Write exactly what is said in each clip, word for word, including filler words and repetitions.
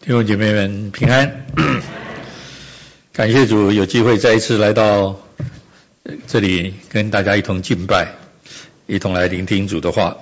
弟兄姐妹们平安，感谢主有机会再一次来到这里跟大家一同敬拜，一同来聆听主的话。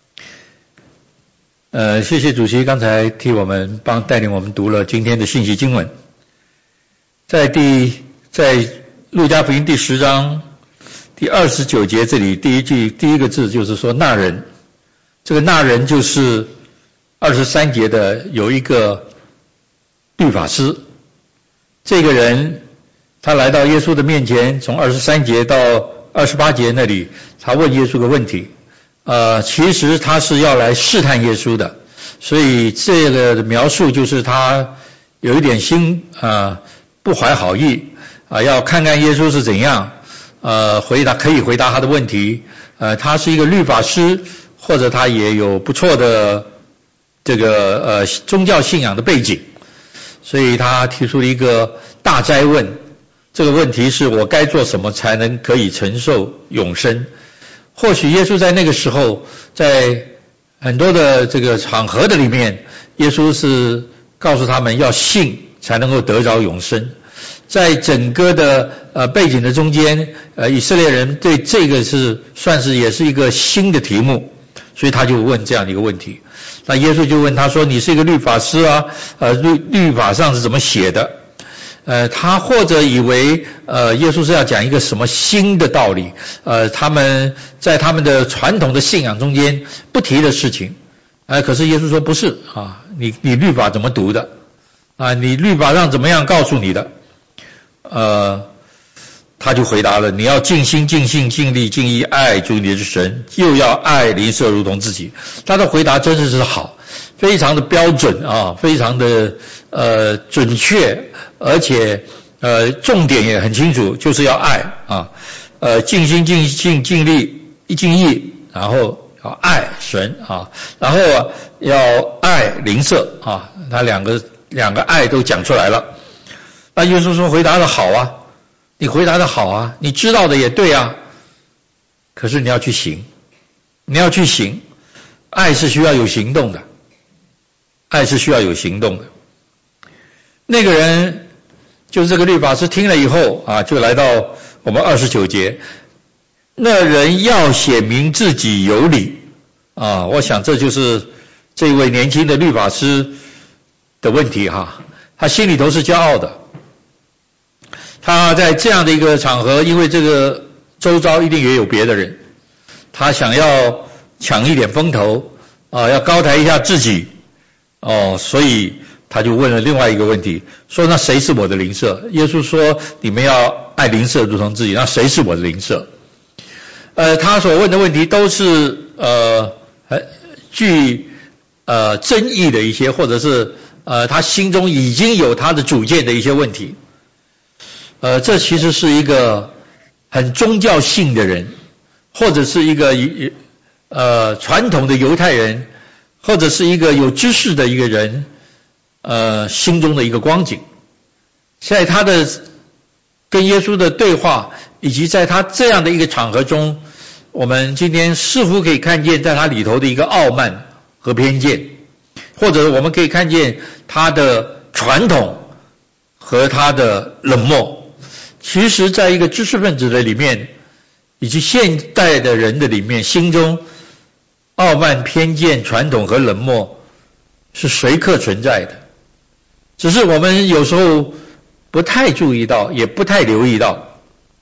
呃，谢谢主席刚才替我们帮带领我们读了今天的信息经文，在第在路加福音第十章第二十九节这里第一句第一个字就是说那人，这个那人就是二十三节的有一个律法师，这个人他来到耶稣的面前，从二十三节到二十八节那里，他问耶稣个问题，呃，其实他是要来试探耶稣的，所以这个描述就是他有一点心啊、呃、不怀好意啊、呃，要看看耶稣是怎样呃回答可以回答他的问题，呃，他是一个律法师，或者他也有不错的这个呃宗教信仰的背景。所以他提出了一个大哉问，这个问题是我该做什么才能可以承受永生？或许耶稣在那个时候，在很多的这个场合的里面，耶稣是告诉他们要信才能够得着永生。在整个的呃背景的中间，呃以色列人对这个是算是也是一个新的题目，所以他就问这样的一个问题。那耶稣就问他说，你是一个律法师啊，呃律律法上是怎么写的？呃他或者以为呃耶稣是要讲一个什么新的道理，呃他们在他们的传统的信仰中间不提的事情，呃可是耶稣说不是啊，你你律法怎么读的啊？你律法上怎么样告诉你的？呃他就回答了，你要尽心尽性尽力尽意爱主你的神，又要爱邻舍如同自己。他的回答真的是好，非常的标准啊，非常的呃准确，而且呃重点也很清楚，就是要爱啊，呃尽心尽性尽力尽意，然后要爱神啊，然后啊要爱邻舍啊，他两个两个爱都讲出来了。那耶稣说回答的好啊，你回答的好啊，你知道的也对啊，可是你要去行，你要去行，爱是需要有行动的，爱是需要有行动的。那个人就是这个律法师听了以后啊，就来到我们二十九节，那人要显明自己有理啊，我想这就是这位年轻的律法师的问题哈，他心里头是骄傲的。他在这样的一个场合，因为这个周遭一定也有别的人，他想要抢一点风头啊，要高抬一下自己哦，所以他就问了另外一个问题，说那谁是我的邻舍？耶稣说你们要爱邻舍如同自己，那谁是我的邻舍？呃，他所问的问题都是呃具呃争议的一些，或者是呃他心中已经有他的主见的一些问题。呃，这其实是一个很宗教性的人，或者是一个呃传统的犹太人，或者是一个有知识的一个人，呃心中的一个光景。在他的跟耶稣的对话，以及在他这样的一个场合中，我们今天似乎可以看见在他里头的一个傲慢和偏见，或者我们可以看见他的传统和他的冷漠。其实在一个知识分子的里面，以及现代的人的里面，心中傲慢偏见传统和冷漠是随刻存在的，只是我们有时候不太注意到，也不太留意到。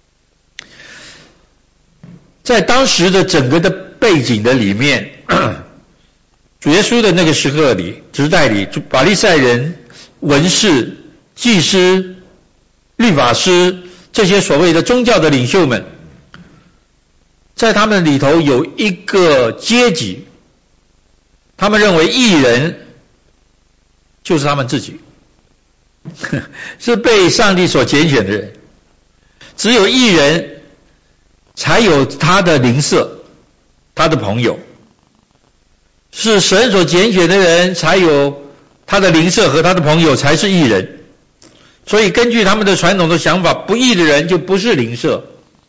在当时的整个的背景的里面，主耶稣的那个时刻里时代里，法利赛人、文士、祭司、律法师，这些所谓的宗教的领袖们，在他们里头有一个阶级，他们认为义人就是他们自己，是被上帝所拣选的人，只有义人才有他的邻舍，他的朋友，是神所拣选的人才有他的邻舍和他的朋友，才是义人。所以根据他们的传统的想法，不义的人就不是邻舍，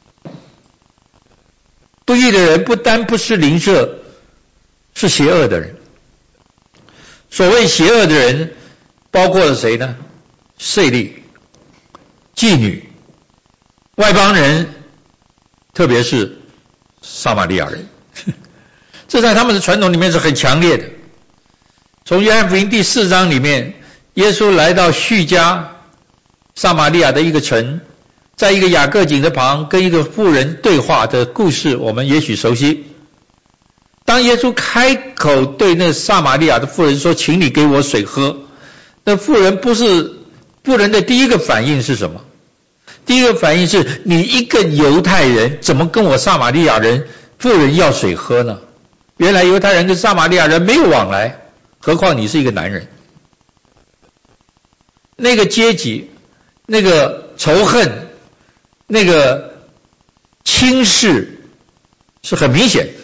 不义的人不单不是邻舍，是邪恶的人。所谓邪恶的人， 包括了谁呢？税吏、妓女、外邦人，特别是撒玛利亚人。这在他们的传统里面是很强烈的。从约翰福音第四章里面，耶稣来到叙加撒玛利亚的一个城，在一个雅各井的旁跟一个妇人对话的故事，我们也许熟悉。当耶稣开口对那撒玛利亚的妇人说：“请你给我水喝。”那妇人不是妇人的第一个反应是什么？第一个反应是：你一个犹太人怎么跟我撒玛利亚人妇人要水喝呢？原来犹太人跟撒玛利亚人没有往来，何况你是一个男人。那个阶级，那个仇恨，那个轻视是很明显的。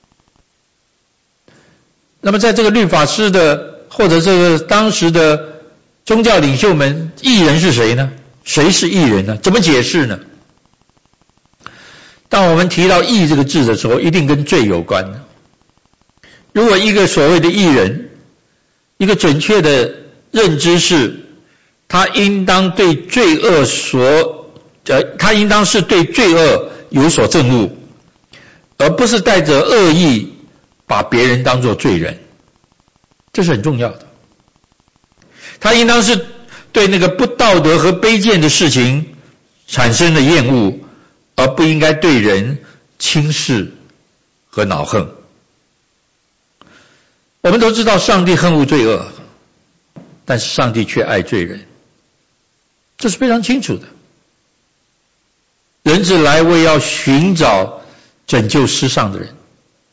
那么在这个律法师的或者这个当时的宗教领袖们，义人是谁呢？谁是义人呢？怎么解释呢？当我们提到义这个字的时候，一定跟罪有关的。如果一个所谓的义人，一个准确的认知是，他应当对罪恶所呃，他应当是对罪恶有所憎恶，而不是带着恶意把别人当作罪人，这是很重要的。他应当是对那个不道德和卑贱的事情产生了厌恶，而不应该对人轻视和恼恨。我们都知道上帝恨恶罪恶，但是上帝却爱罪人，这是非常清楚的。人子来为要寻找拯救失丧的人。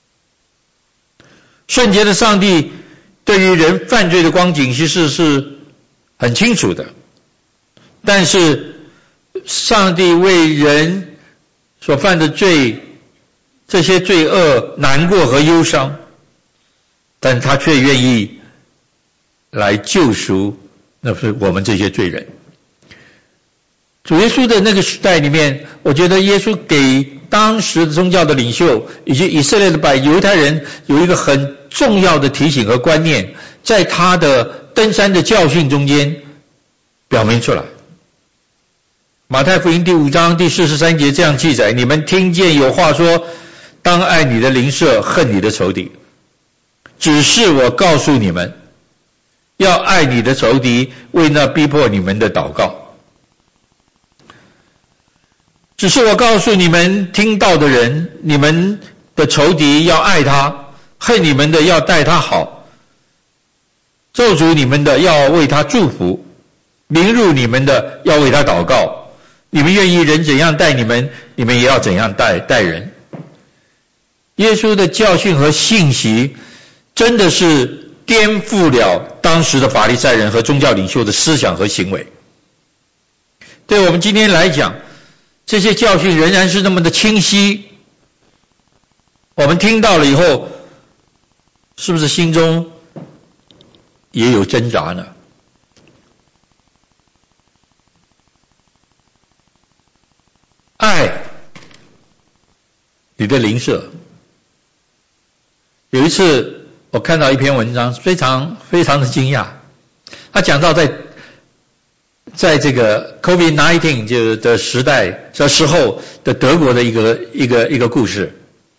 圣洁的上帝对于人犯罪的光景其实是很清楚的，但是上帝为人所犯的罪，这些罪恶难过和忧伤，但他却愿意来救赎那是我们这些罪人。主耶稣的那个时代里面，我觉得耶稣给当时的宗教的领袖以及以色列的百犹太人有一个很重要的提醒和观念，在他的登山的教训中间表明出来。马太福音第五章第四十三节这样记载：你们听见有话说，当爱你的邻舍，恨你的仇敌。只是我告诉你们，要爱你的仇敌，为那逼迫你们的祷告。只是我告诉你们听到的人，你们的仇敌要爱他，恨你们的要待他好，咒诅你们的要为他祝福，凌辱你们的要为他祷告。你们愿意人怎样待你们，你们也要怎样待待人。耶稣的教训和信息真的是颠覆了当时的法利赛人和宗教领袖的思想和行为。对我们今天来讲，这些教训仍然是那么的清晰，我们听到了以后，是不是心中也有挣扎呢？爱你的邻舍。有一次我看到一篇文章，非常非常的惊讶，他讲到在在这个 COVID 十九 的时代的时候的德国的一个一个一个故事。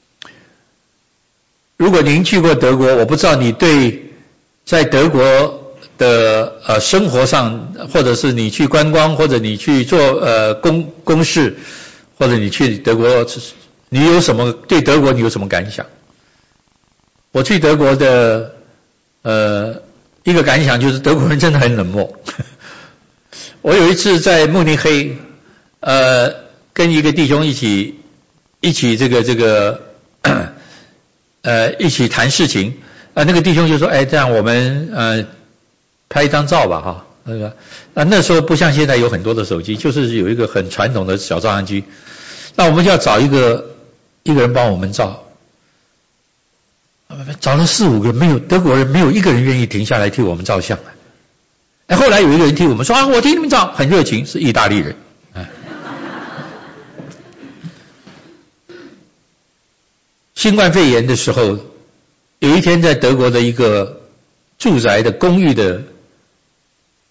如果您去过德国，我不知道你对在德国的呃生活上，或者是你去观光，或者你去做呃公公事，或者你去德国，你有什么对德国你有什么感想？我去德国的呃一个感想就是德国人真的很冷漠。我有一次在慕尼黑，呃，跟一个弟兄一起一起这个这个呃一起谈事情，啊、呃，那个弟兄就说，哎，这样我们呃拍一张照吧，哈，那个啊那时候不像现在有很多的手机，就是有一个很传统的小照相机，那我们就要找一个一个人帮我们照。找了四五个，没有德国人没有一个人愿意停下来替我们照相。哎，后来有一个人替我们说啊，我替你们照，很热情，是意大利人。哎，新冠肺炎的时候，有一天在德国的一个住宅的公寓的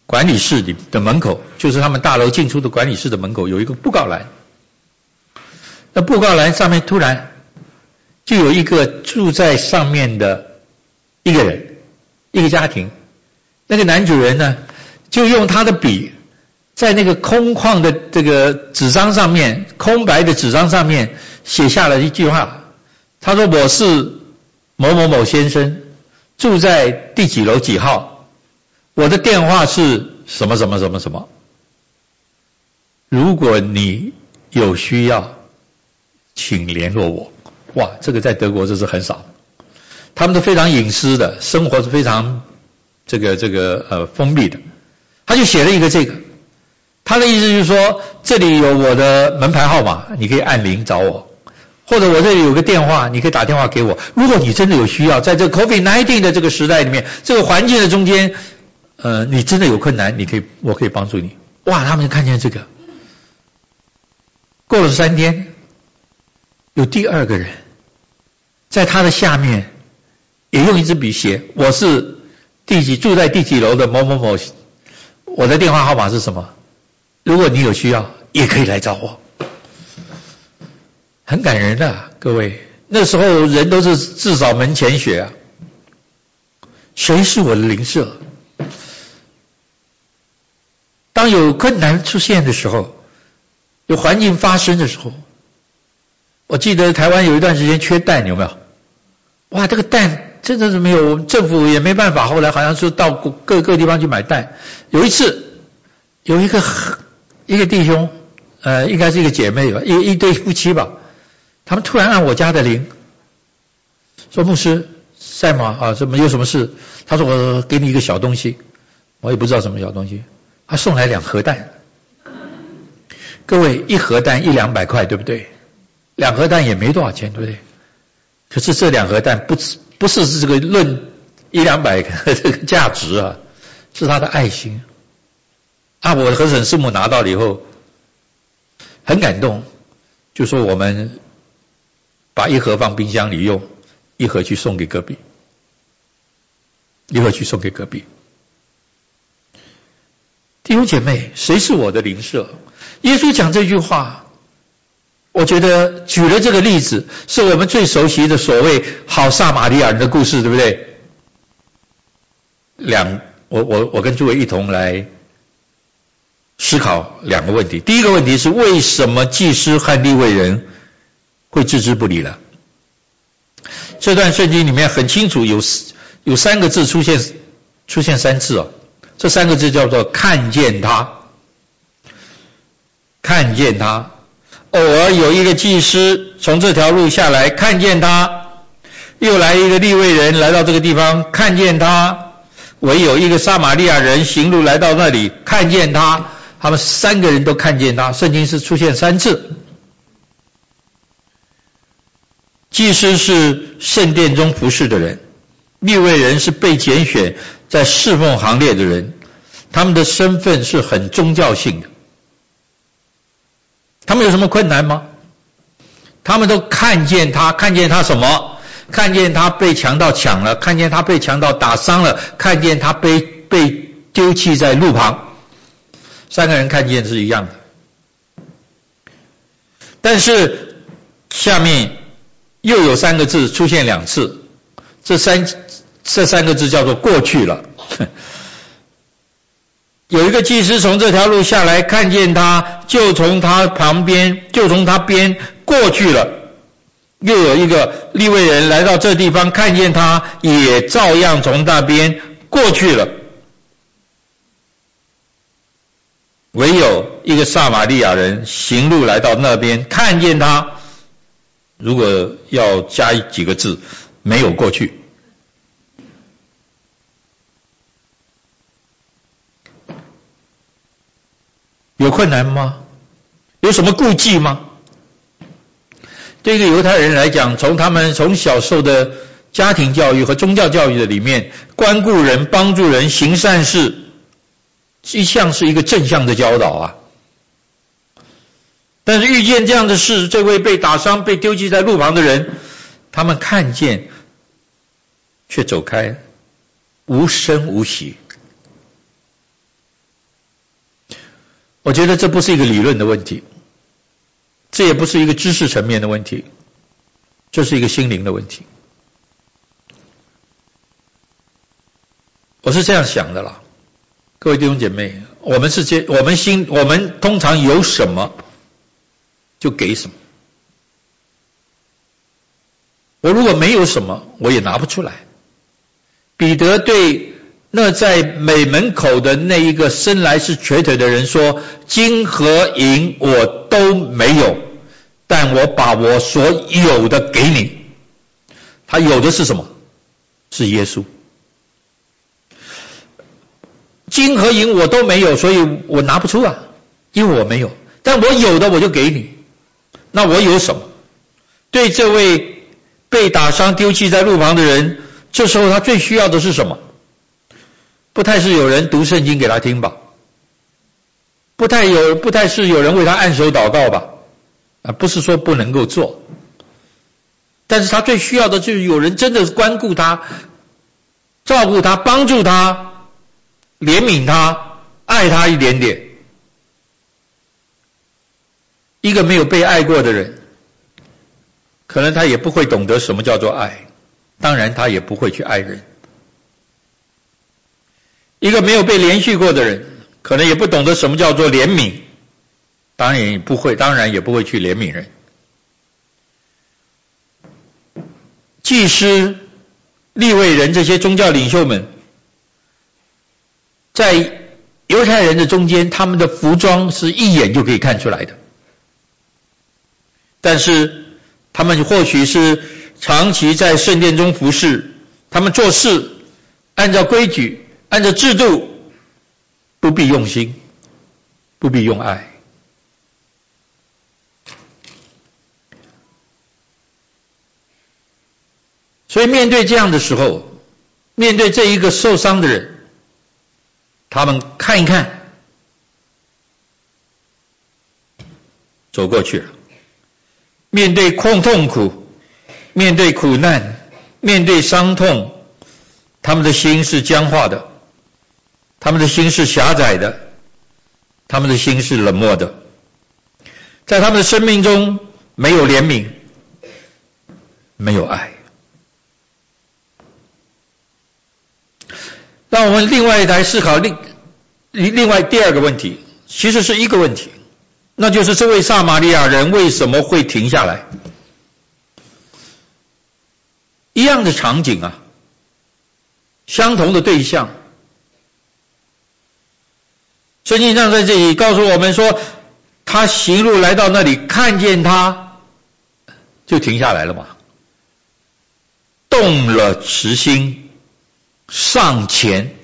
管理室里的门口，就是他们大楼进出的管理室的门口有一个布告栏。那布告栏上面突然就有一个住在上面的一个人，一个家庭。那个男主人呢，就用他的笔在那个空旷的这个纸张上面，空白的纸张上面写下了一句话。他说：“我是某某某先生，住在第几楼几号，我的电话是什么什么什么什么。如果你有需要，请联络我。”哇，这个在德国这是很少，他们都非常隐私的，生活是非常这个这个呃封闭的。他就写了一个这个，他的意思就是说，这里有我的门牌号码，你可以按铃找我。或者我这里有个电话，你可以打电话给我。如果你真的有需要，在这个 COVID 十九 的这个时代里面，这个环境的中间，呃，你真的有困难，你可以，我可以帮助你。哇，他们就看见这个。过了三天，有第二个人，在他的下面，也用一支笔写：“我是第几住在第几楼的某某某，我的电话号码是什么？如果你有需要，也可以来找我。”很感人的、啊，各位，那时候人都是自扫门前雪啊。谁是我的邻舍？当有困难出现的时候，有环境发生的时候，我记得台湾有一段时间缺蛋，有没有？哇，这个蛋真的是没有，政府也没办法，后来好像是到各各地方去买蛋。有一次，有一个一个弟兄，呃，应该是一个姐妹吧，一一对夫妻吧。他们突然按我家的铃，说：“牧师在吗？啊，怎么有什么事？”他说：“我给你一个小东西。”我也不知道什么小东西。他送来两盒蛋。各位，一盒蛋一两百块，对不对？两盒蛋也没多少钱，对不对？可是这两盒蛋不不是这个论一两百个这个价值啊，是他的爱心。啊，我的和审师母拿到了以后，很感动，就说我们把一盒放冰箱里用，一盒去送给隔壁，一盒去送给隔壁。弟兄姐妹，谁是我的邻舍？耶稣讲这句话，我觉得举了这个例子，是我们最熟悉的所谓好撒玛利亚人的故事，对不对？两，我我我跟诸位一同来思考两个问题。第一个问题是，为什么祭司和利未人会置之不理了？这段圣经里面很清楚有有三个字出现出现三次哦，这三个字叫做看见他，看见他。偶尔有一个祭司从这条路下来，看见他；又来一个利未人来到这个地方，看见他；唯有一个撒玛利亚人行路来到那里，看见他。他们三个人都看见他，圣经是出现三次。祭司是圣殿中服侍的人，利未人是被拣选在侍奉行列的人，他们的身份是很宗教性的。他们有什么困难吗？他们都看见他，看见他什么？看见他被强盗抢了，看见他被强盗打伤了，看见他被被丢弃在路旁。三个人看见是一样的，但是下面又有三个字出现两次，这三这三个字叫做过去了。有一个祭司从这条路下来，看见他，就从他旁边，就从他边过去了。又有一个利未人来到这地方，看见他，也照样从那边过去了。唯有一个撒玛利亚人行路来到那边，看见他，如果要加几个字，没有过去。有困难吗？有什么顾忌吗？对一个犹太人来讲，从他们从小受的家庭教育和宗教教育的里面，关顾人、帮助人、行善事，一向是一个正向的教导啊。但是遇见这样的事，这位被打伤、被丢弃在路旁的人，他们看见却走开，无声无息。 我觉得这不是一个理论的问题，这也不是一个知识层面的问题，这是一个心灵的问题。我是这样想的啦，各位弟兄姐妹，我们是接我们心我们通常有什么就给什么。我如果没有什么，我也拿不出来。彼得对那在美门口的那一个生来是瘸腿的人说：金和银我都没有，但我把我所有的给你。他有的是什么？是耶稣。金和银我都没有，所以我拿不出啊，因为我没有。但我有的我就给你。那我有什么？对这位被打伤丢弃在路旁的人，这时候他最需要的是什么？不太是有人读圣经给他听吧，不太有不太是有人为他按手祷告吧，啊，不是说不能够做，但是他最需要的就是有人真的关顾他，照顾他，帮助他，怜悯他，爱他一点点。一个没有被爱过的人，可能他也不会懂得什么叫做爱，当然他也不会去爱人。一个没有被连续过的人，可能也不懂得什么叫做怜悯，当然也不会，当然也不会去怜悯人。祭司、利未人这些宗教领袖们，在犹太人的中间，他们的服装是一眼就可以看出来的。但是他们或许是长期在圣殿中服侍，他们做事按照规矩，按照制度，不必用心，不必用爱。所以面对这样的时候，面对这一个受伤的人，他们看一看，走过去了。面对痛痛苦，面对苦难，面对伤痛，他们的心是僵化的，他们的心是狭窄的，他们的心是冷漠的，在他们的生命中没有怜悯，没有爱。让我们另外来思考另另外第二个问题，其实是一个问题，那就是这位撒玛利亚人为什么会停下来？一样的场景啊，相同的对象。圣经上在这里告诉我们说，他行路来到那里，看见他，就停下来了嘛，动了慈心，上前。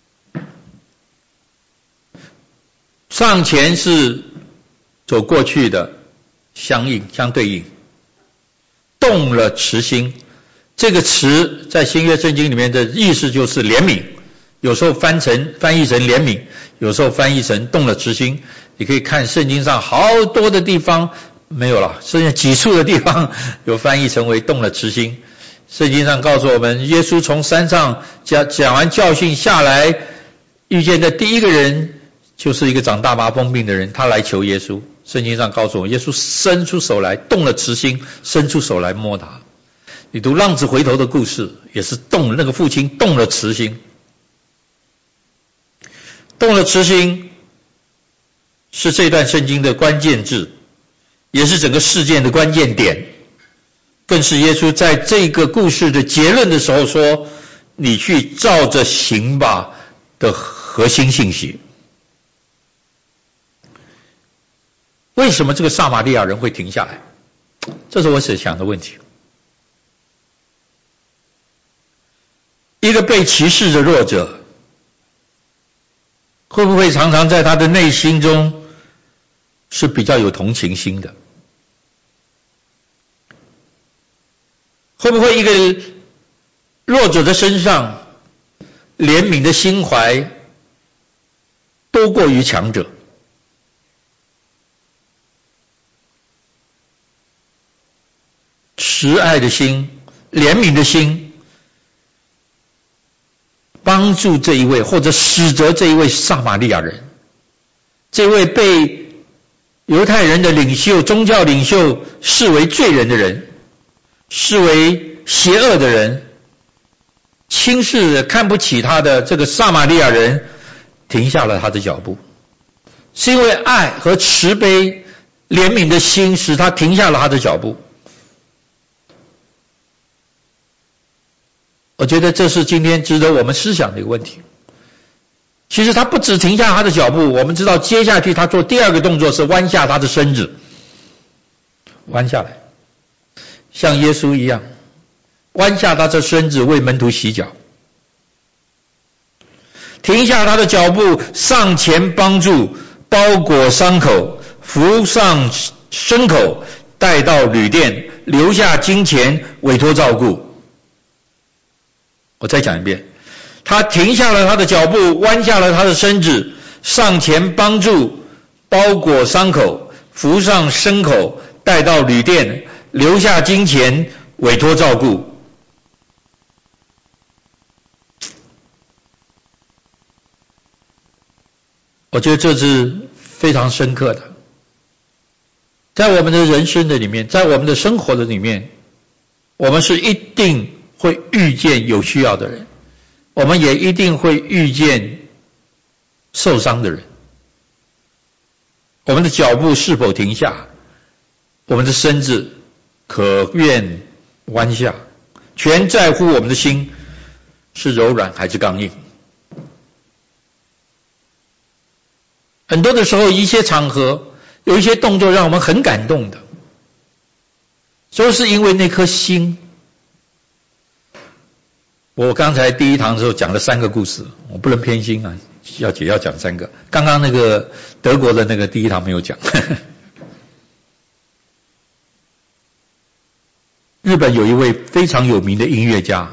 上前是走过去的相应相对应，动了慈心，这个词在新约圣经里面的意思就是怜悯，有时候翻成翻译成怜悯，有时候翻译成动了慈心。你可以看圣经上好多的地方没有了，剩下几处的地方有翻译成为动了慈心。圣经上告诉我们，耶稣从山上讲讲完教训下来，遇见的第一个人就是一个长大麻风病的人，他来求耶稣。圣经上告诉我，耶稣伸出手来，动了慈心，伸出手来摸他。你读浪子回头的故事，也是动那个父亲动了慈心，动了慈心是这段圣经的关键字，也是整个事件的关键点，更是耶稣在这个故事的结论的时候说：“你去照着行吧”的核心信息。为什么这个撒玛利亚人会停下来？这是我所想的问题。一个被歧视的弱者，会不会常常在他的内心中是比较有同情心的？会不会一个弱者的身上怜悯的心怀多过于强者？慈爱的心，怜悯的心，帮助这一位或者使得这一位撒玛利亚人这位被犹太人的领袖、宗教领袖视为罪人的人，视为邪恶的人，轻视的看不起他的这个撒玛利亚人停下了他的脚步，是因为爱和慈悲怜悯的心使他停下了他的脚步。我觉得这是今天值得我们思想的一个问题。其实他不只停下他的脚步，我们知道接下去他做第二个动作是弯下他的身子，弯下来，像耶稣一样弯下他的身子为门徒洗脚，停下他的脚步，上前帮助，包裹伤口，扶上牲口，带到旅店，留下金钱，委托照顾。我再讲一遍，他停下了他的脚步，弯下了他的身子，上前帮助，包裹伤口，扶上牲口，带到旅店，留下金钱，委托照顾。我觉得这是非常深刻的，在我们的人生的里面，在我们的生活的里面，我们是一定会遇见有需要的人，我们也一定会遇见受伤的人。我们的脚步是否停下，我们的身子可愿弯下，全在乎我们的心是柔软还是刚硬。很多的时候，一些场合有一些动作让我们很感动的，就是因为那颗心。我刚才第一堂的时候讲了三个故事，我不能偏心啊，要姐要讲三个。刚刚那个德国的那个第一堂没有讲。日本有一位非常有名的音乐家，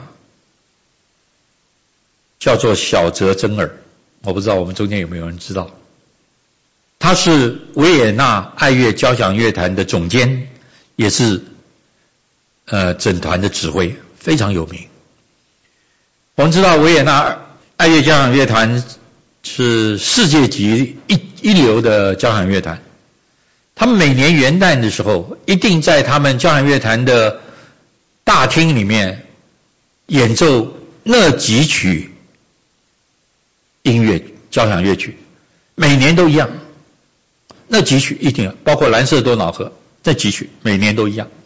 叫做小泽征尔，我不知道我们中间有没有人知道。他是维也纳爱乐交响乐团的总监，也是呃整团的指挥，非常有名。我们知道维也纳爱乐交响乐团是世界级一一流的交响乐团，他们每年元旦的时候一定在他们交响乐团的大厅里面演奏那几曲音乐交响乐曲，每年都一样，那几曲一定包括蓝色多瑙河，那几曲每年都一样。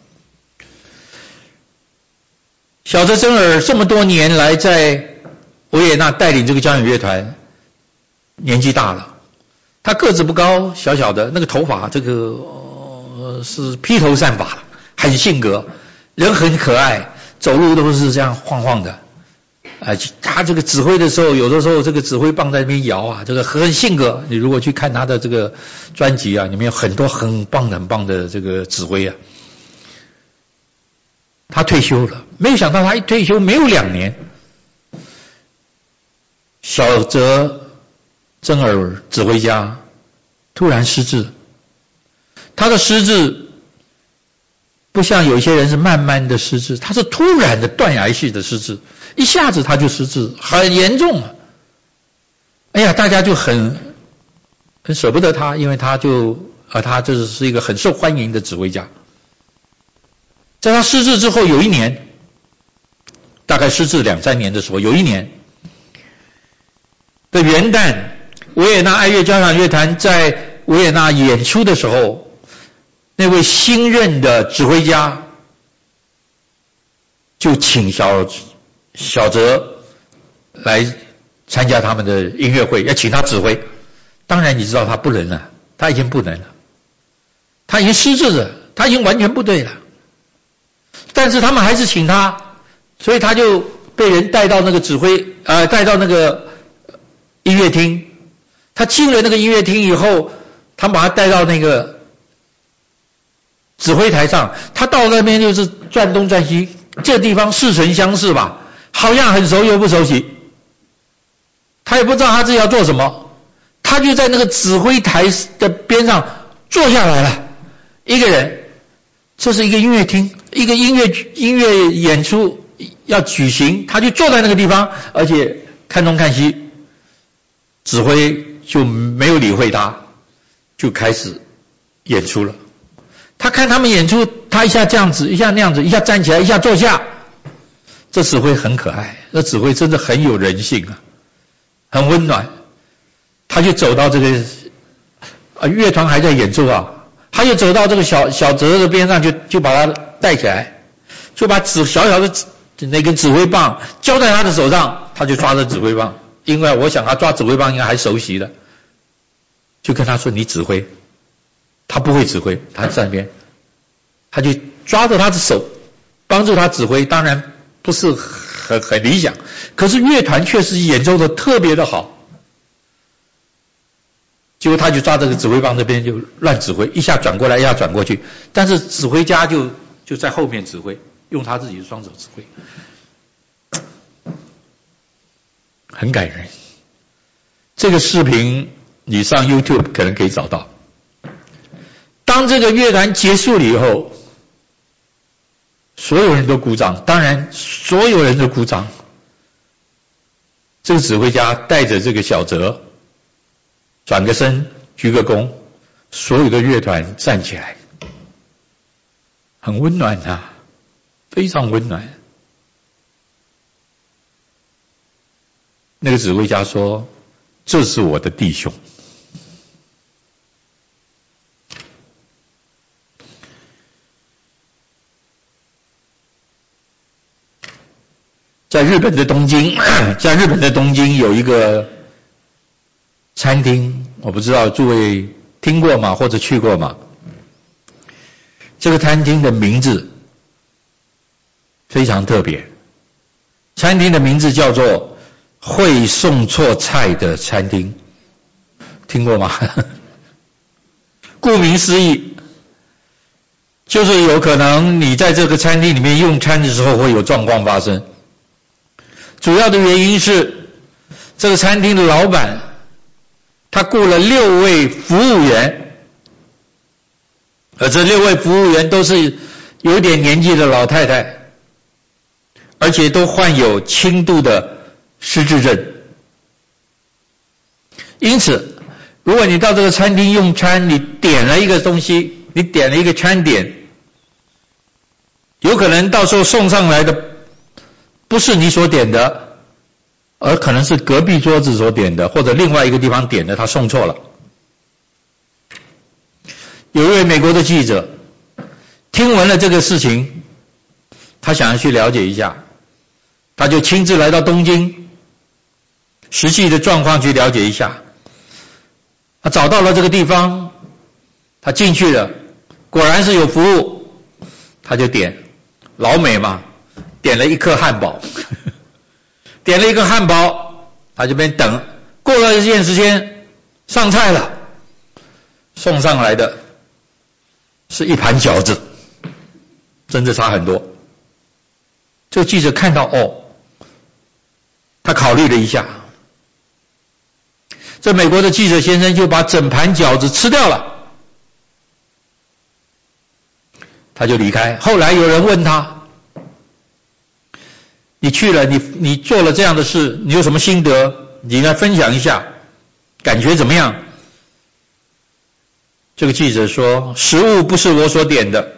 小泽征尔这么多年来在维也纳带领这个交响乐团，年纪大了，他个子不高，小小的，那个头发这个、呃、是披头散发，很性格，人很可爱，走路都是这样晃晃的。啊，他这个指挥的时候，有的时候这个指挥棒在那边摇啊，这个很性格。你如果去看他的这个专辑啊，里面有很多很棒很棒的这个指挥啊。他退休了，没有想到他一退休没有两年，小泽征尔指挥家突然失智。他的失智不像有一些人是慢慢的失智，他是突然的断崖式的失智，一下子他就失智，很严重了。哎呀，大家就很很舍不得他，因为他就啊，他这是一个很受欢迎的指挥家。在他失智之后有一年，大概失智两三年的时候，有一年的元旦，维也纳爱乐交响乐团在维也纳演出的时候，那位新任的指挥家就请小小泽来参加他们的音乐会，要请他指挥。当然你知道他不能了，他已经不能了，他已经失智了，他已经完全不对了。但是他们还是请他，所以他就被人带到那个指挥呃带到那个音乐厅。他进了那个音乐厅以后，他把他带到那个指挥台上，他到那边就是转东转西，这个地方似曾相识吧，好像很熟又不熟悉。他也不知道他自己要做什么，他就在那个指挥台的边上坐下来了，一个人。这是一个音乐厅，一个音乐音乐演出要举行，他就坐在那个地方，而且看东看西，指挥就没有理会他， 就开始演出了。他看他们演出，他一下这样子，一下那样子，一下站起来，一下坐下。这指挥很可爱，这指挥真的很有人性啊，很温暖。他就走到这个啊乐团还在演奏啊，他就走到这个小小哲的边上，就就把他带起来，就把指小小的那根指挥棒交在他的手上，他就抓着指挥棒，因为我想他抓指挥棒应该还熟悉的，就跟他说你指挥，他不会指挥，他在那边，他就抓着他的手，帮助他指挥，当然不是很很理想，可是乐团确实演奏的特别的好。结果他就抓这个指挥棒这边就乱指挥，一下转过来，一下转过去，但是指挥家就就在后面指挥，用他自己的双手指挥，很感人。这个视频你上 YouTube 可能可以找到。当这个乐团结束了以后，所有人都鼓掌，当然所有人都鼓掌。这个指挥家带着这个小哲转个身，鞠个躬，所有的乐团站起来，很温暖啊，非常温暖。那个指挥家说：“这是我的弟兄。”在日本的东京，在日本的东京有一个餐厅，我不知道诸位听过吗，或者去过吗？这个餐厅的名字非常特别，餐厅的名字叫做会送错菜的餐厅，听过吗？顾名思义，就是有可能你在这个餐厅里面用餐的时候会有状况发生。主要的原因是这个餐厅的老板他雇了六位服务员，而这六位服务员都是有点年纪的老太太，而且都患有轻度的失智症。因此如果你到这个餐厅用餐，你点了一个东西，你点了一个餐点，有可能到时候送上来的不是你所点的，而可能是隔壁桌子所点的，或者另外一个地方点的，他送错了。有一位美国的记者听闻了这个事情，他想要去了解一下，他就亲自来到东京，实际的状况去了解一下。他找到了这个地方，他进去了，果然是有服务，他就点，老美嘛，点了一颗汉堡，点了一个汉堡，他这边等，过了一段时间上菜了，送上来的是一盘饺子，真的差很多。这个记者看到哦，他考虑了一下，这美国的记者先生就把整盘饺子吃掉了，他就离开。后来有人问他，你去了，你你做了这样的事，你有什么心得？你来分享一下，感觉怎么样？这个记者说，食物不是我所点的，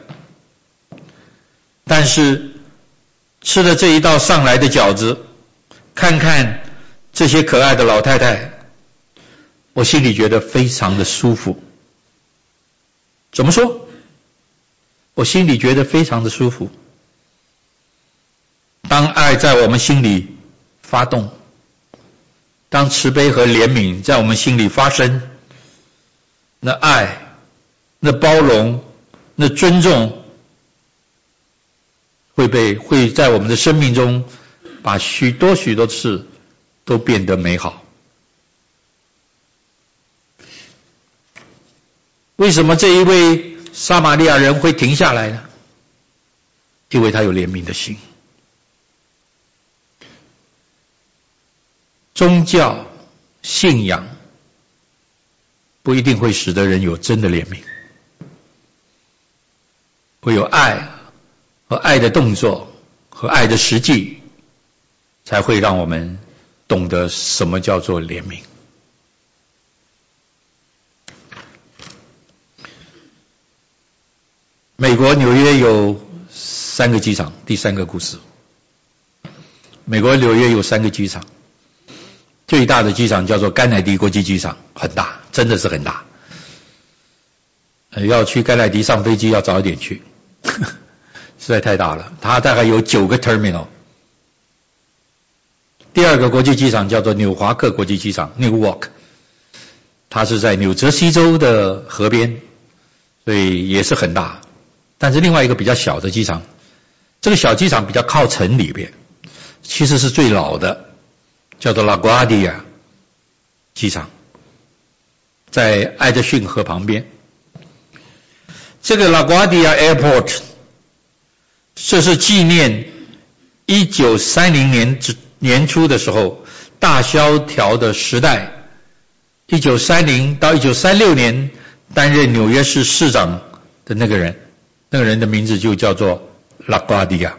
但是吃了这一道上来的饺子，看看这些可爱的老太太，我心里觉得非常的舒服。怎么说？我心里觉得非常的舒服。当爱在我们心里发动，当慈悲和怜悯在我们心里发生，那爱，那包容，那尊重，会被会在我们的生命中把许多许多事都变得美好。为什么这一位撒玛利亚人会停下来呢？因为他有怜悯的心。宗教信仰不一定会使得人有真的怜悯，会有爱和爱的动作和爱的实际，才会让我们懂得什么叫做怜悯。 美国纽约有三个机场，第三个故事。美国纽约有三个机场，最大的机场叫做甘乃迪国际机场，很大，真的是很大。呃、要去甘乃迪上飞机要早一点去，呵呵实在太大了。它大概有九个 terminal。第二个国际机场叫做纽华克国际机场 （Newark）， 它是在纽泽西州的河边，所以也是很大。但是另外一个比较小的机场，这个小机场比较靠城里边，其实是最老的，叫做拉瓜尔迪亚机场，在艾德逊河旁边。这个拉瓜尔迪亚 Airport， 这是纪念一九三零年年初的时候大萧条的时代，一九三零到一九三六年担任纽约市市长的那个人，那个人的名字就叫做拉瓜尔迪亚。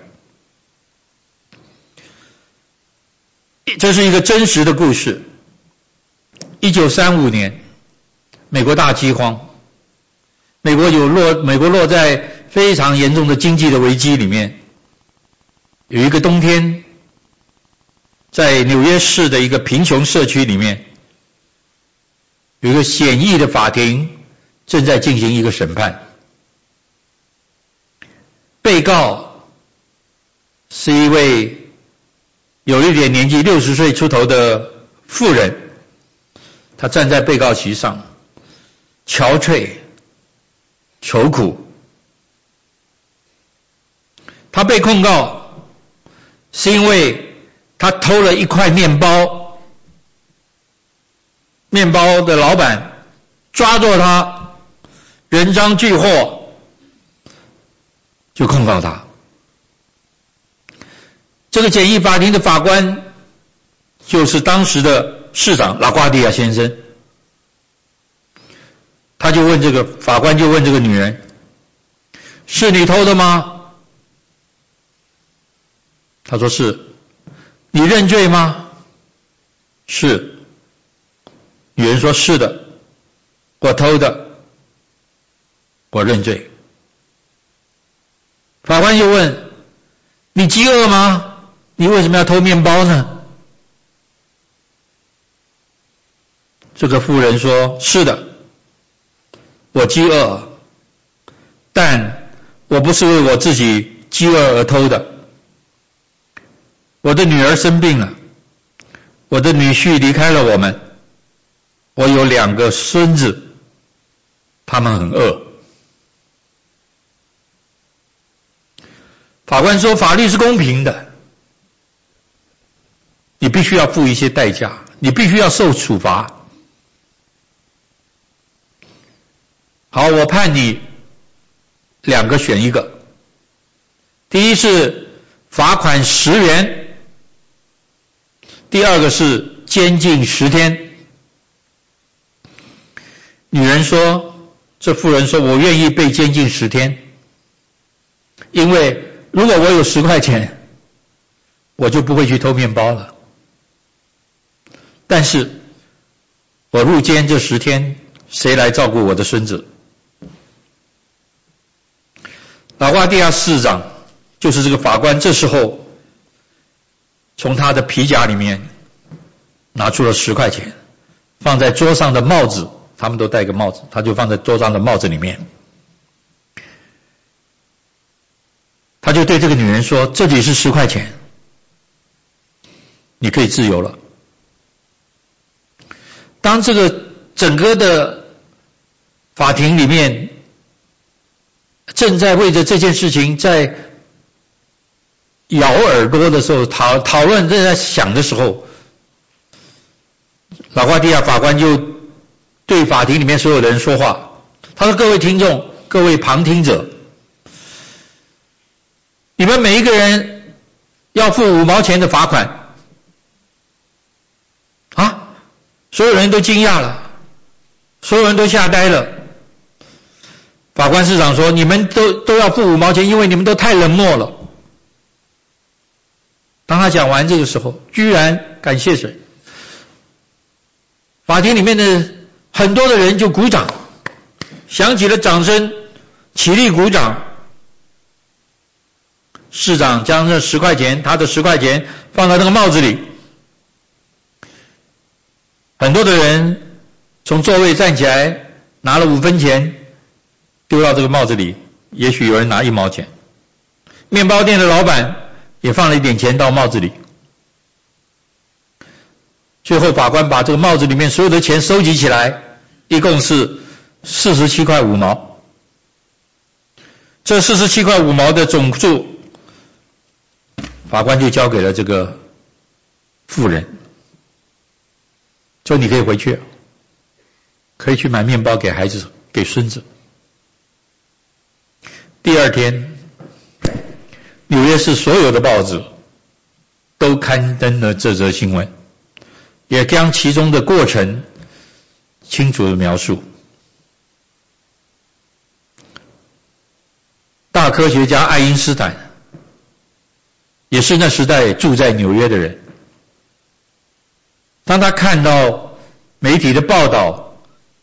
这是一个真实的故事。一九三五年，美国大饥荒，美国有落，美国落在非常严重的经济的危机里面。有一个冬天，在纽约市的一个贫穷社区里面，有一个简易的法庭正在进行一个审判。被告是一位有一点年纪，六十岁出头的妇人，她站在被告席上，憔悴、愁苦。她被控告是因为她偷了一块面包，面包的老板抓住她，人赃俱获，就控告她。这个简易法庭的法官就是当时的市长拉瓜迪亚先生，他就问这个法官就问这个女人：是你偷的吗？他说是。你认罪吗？是。女人说是的，我偷的，我认罪。法官又问：你饥饿吗？你为什么要偷面包呢？这个妇人说：是的，我饥饿，但我不是为我自己饥饿而偷的。我的女儿生病了，我的女婿离开了我们，我有两个孙子，他们很饿。法官说：法律是公平的，你必须要付一些代价，你必须要受处罚。好，我判你两个选一个。第一是罚款十元，第二个是监禁十天。女人说，这妇人说，我愿意被监禁十天，因为如果我有十块钱，我就不会去偷面包了。但是我入监这十天，谁来照顾我的孙子？拉瓜迪亚市长就是这个法官，这时候从他的皮夹里面拿出了十块钱，放在桌上的帽子，他们都戴个帽子，他就放在桌上的帽子里面。他就对这个女人说：这里是十块钱，你可以自由了。当这个整个的法庭里面正在为着这件事情在咬耳朵的时候，讨讨论正在想的时候，拉瓜迪亚法官就对法庭里面所有的人说话，他说：各位听众，各位旁听者，你们每一个人要付五毛钱的罚款。啊，所有人都惊讶了，所有人都吓呆了。法官市长说：你们都都要付五毛钱，因为你们都太冷漠了。当他讲完这个时候，居然感谢谁？法庭里面的很多的人就鼓掌，响起了掌声，起立鼓掌。 市长将这十块钱，他的十块钱放到那个帽子里。很多的人从座位站起来，拿了五分钱丢到这个帽子里，也许有人拿一毛钱。面包店的老板也放了一点钱到帽子里。最后法官把这个帽子里面所有的钱收集起来，一共是四十七块五毛。这四十七块五毛的总数，法官就交给了这个妇人，说你可以回去，可以去买面包给孩子给孙子。第二天，纽约市所有的报纸都刊登了这则新闻，也将其中的过程清楚的描述。大科学家爱因斯坦也是那时代住在纽约的人，当他看到媒体的报道，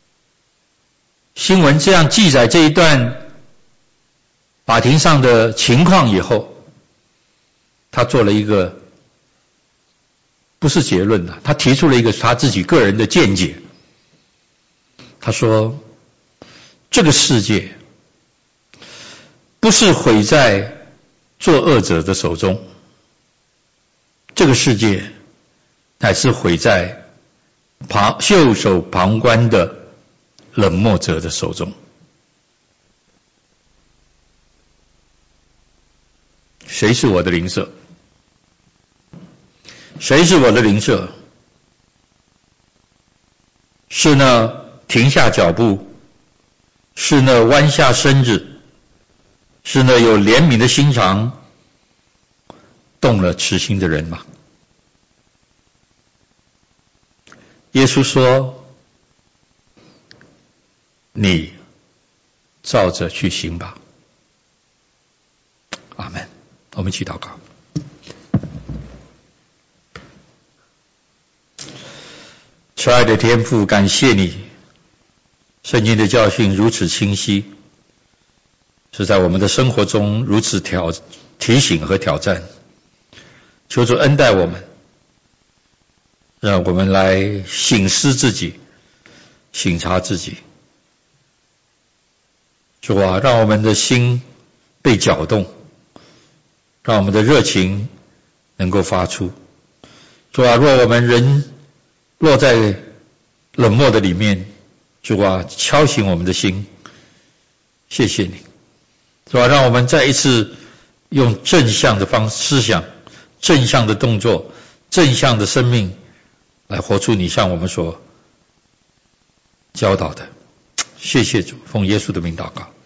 新闻这样记载这一段法庭上的情况以后，他做了一个不是结论的，他提出了一个他自己个人的见解。他说，这个世界不是毁在作恶者的手中，这个世界乃是毁在旁袖手旁观的冷漠者的手中。谁是我的邻舍？谁是我的邻舍？是那停下脚步，是那弯下身子，是那有怜悯的心肠，动了慈心的人吗？耶稣说，你照着去行吧。阿们。我们一起祷告。慈爱的天父，感谢你，圣经的教训如此清晰，是在我们的生活中如此挑提醒和挑战。求主恩待我们，让我们来省思自己，省察自己。主啊，让我们的心被搅动，让我们的热情能够发出。主啊，若我们人落在冷漠的里面，主啊，敲醒我们的心。谢谢你，主啊，让我们再一次用正向的方思想、正向的动作、正向的生命来活出你向我们所教导的。谢谢主，奉耶稣的名祷告。